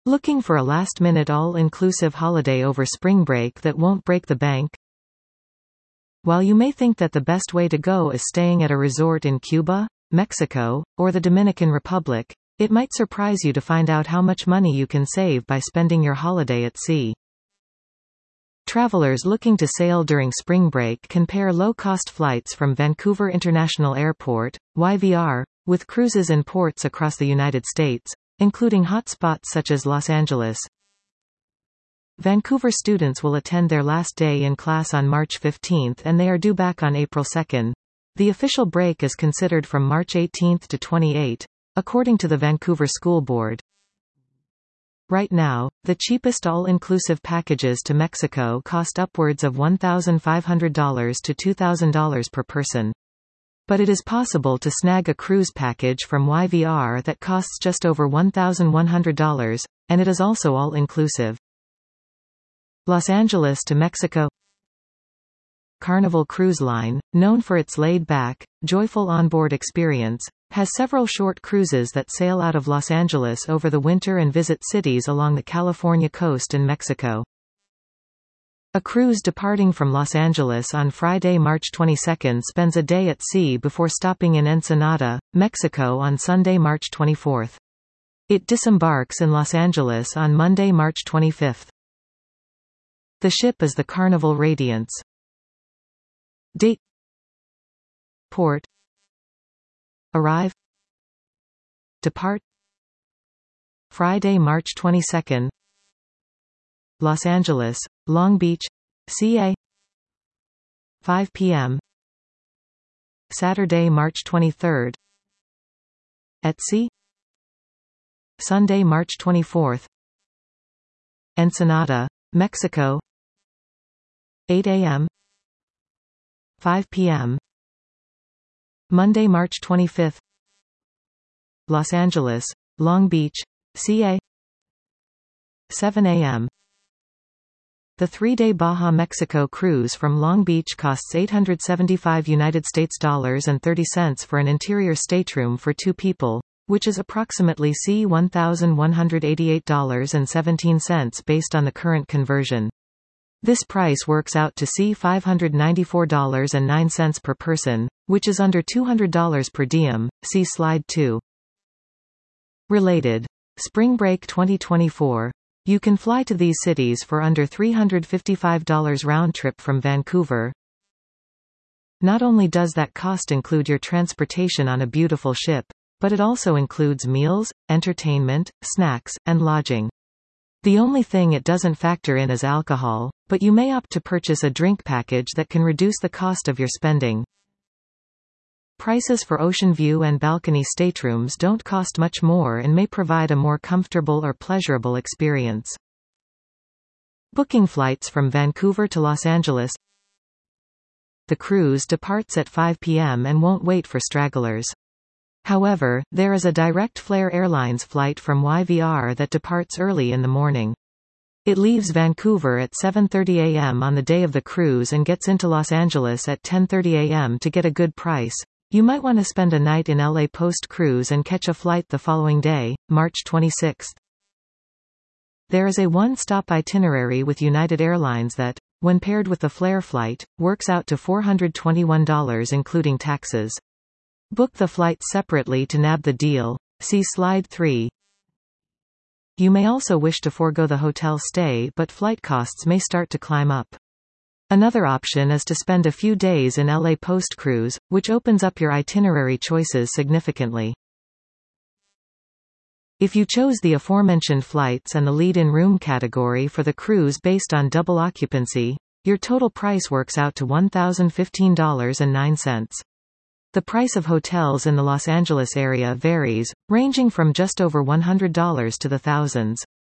Looking for a last-minute all-inclusive holiday over spring break that won't break the bank? While you may think that the best way to go is staying at a resort in Cuba, Mexico, or the Dominican Republic, it might surprise you to find out how much money you can save by spending your holiday at sea. Travelers looking to sail during spring break can pair low-cost flights from Vancouver International Airport, YVR, with cruises in ports across the United States, including hotspots such as Los Angeles. Vancouver students will attend their last day in class on March 15 and they are due back on April 2. The official break is considered from March 18 to 28, according to the Vancouver School Board. Right now, the cheapest all-inclusive packages to Mexico cost upwards of $1,500 to $2,000 per person. But it is possible to snag a cruise package from YVR that costs just over $1,100, and it is also all-inclusive. Los Angeles to Mexico. Carnival Cruise Line, known for its laid-back, joyful onboard experience, has several short cruises that sail out of Los Angeles over the winter and visit cities along the California coast and Mexico. A cruise departing from Los Angeles on Friday, March 22 spends a day at sea before stopping in Ensenada, Mexico on Sunday, March 24. It disembarks in Los Angeles on Monday, March 25. The ship is the Carnival Radiance. Date. Port. Arrive. Depart. Friday, March 22. Los Angeles, Long Beach, CA. 5 p.m. Saturday, March 23. At sea. Sunday, March 24. Ensenada, Mexico. 8 a.m. 5 p.m. Monday, March 25. Los Angeles, Long Beach, CA. 7 a.m. The 3-day Baja Mexico cruise from Long Beach costs $875 United States dollars and 30 cents for an interior stateroom for 2 people, which is approximately $1,188.17 based on the current conversion. This price works out to $594.09 per person, which is under $200 per diem. See slide 2. Related. Spring Break 2024. You can fly to these cities for under $355 round trip from Vancouver. Not only does that cost include your transportation on a beautiful ship, but it also includes meals, entertainment, snacks, and lodging. The only thing it doesn't factor in is alcohol, but you may opt to purchase a drink package that can reduce the cost of your spending. Prices for ocean view and balcony staterooms don't cost much more and may provide a more comfortable or pleasurable experience. Booking flights from Vancouver to Los Angeles. The cruise departs at 5 p.m. and won't wait for stragglers. However, there is a direct Flair Airlines flight from YVR that departs early in the morning. It leaves Vancouver at 7:30 a.m. on the day of the cruise and gets into Los Angeles at 10:30 a.m. To get a good price, you might want to spend a night in LA post-cruise and catch a flight the following day, March 26. There is a one-stop itinerary with United Airlines that, when paired with the Flair flight, works out to $421 including taxes. Book the flight separately to nab the deal. See slide 3. You may also wish to forego the hotel stay, but flight costs may start to climb up. Another option is to spend a few days in LA post-cruise, which opens up your itinerary choices significantly. If you chose the aforementioned flights and the lead-in room category for the cruise based on double occupancy, your total price works out to $1,015.09. The price of hotels in the Los Angeles area varies, ranging from just over $100 to the thousands.